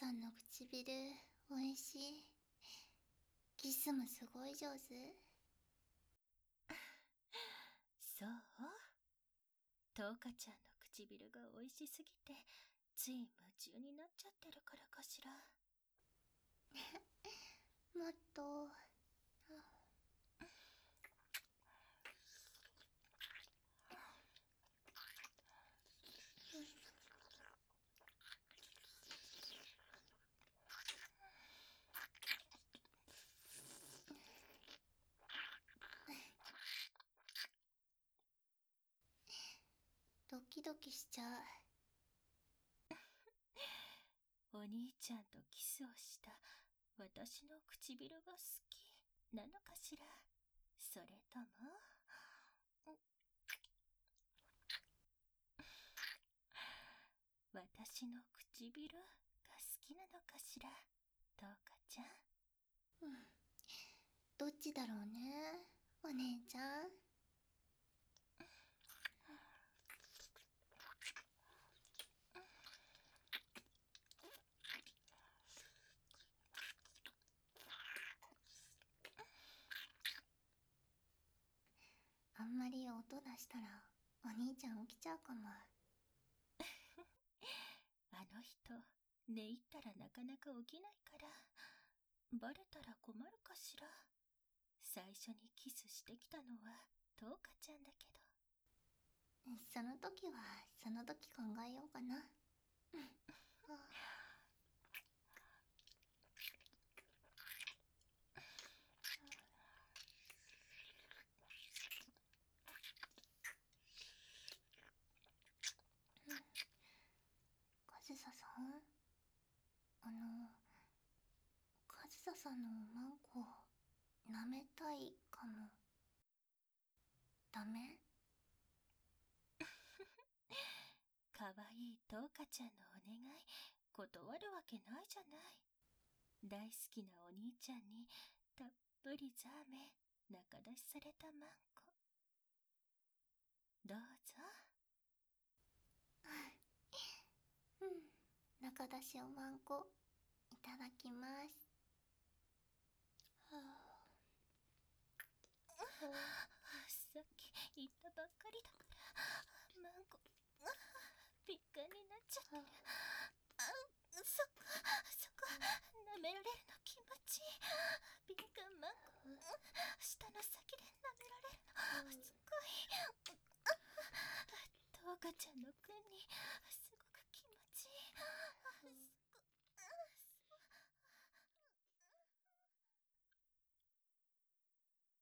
ゃんの唇おいしい。キスもすごい上手。 そう。トウカちゃんの唇が美味しすぎて、つい夢中になっちゃってるからかしら。 もっと。ドキドキしちゃう。 お兄ちゃんとキスをした私の唇が好きなのかしら。それとも私の唇が好きなのかしら、トウカちゃん。 どっちだろうね、お姉ちゃん。あんまり音出したらお兄ちゃん起きちゃうかも。 あの人、寝入ったらなかなか起きないから、バレたら困るかしら。最初にキスしてきたのはトウカちゃんだけど。 その時はその時考えようかな。カズサさん、カズサさんのおまんこ舐めたいかも。ダメ？ かわいいトウカちゃんのお願い、断るわけないじゃない。大好きなお兄ちゃんにたっぷりザーメン中出しされたマンコ。どうぞ。 うん、中出しおまんこいただきます。はさっき言ったばっかりだから、マンコピッカになっちゃってる。そこ舐められるの気持ちいい。敏感マンコ、舌の先で舐められるのすっごい。トウカちゃんの